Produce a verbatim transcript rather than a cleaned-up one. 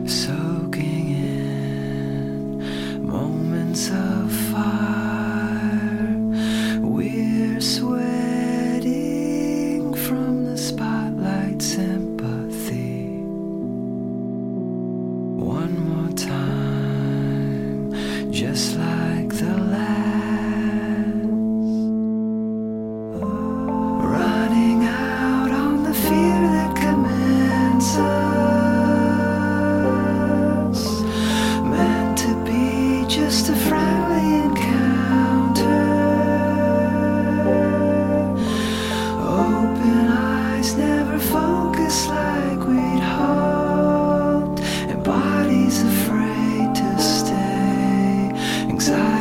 soaking in moments of fire. We're sweating from the spotlight sympathy. One more time, just like the last. Running out on the fear that commands us. Meant to be just a friendly encounter. Open eyes never focus like we'd hoped. And bodies afraid to stay. Anxiety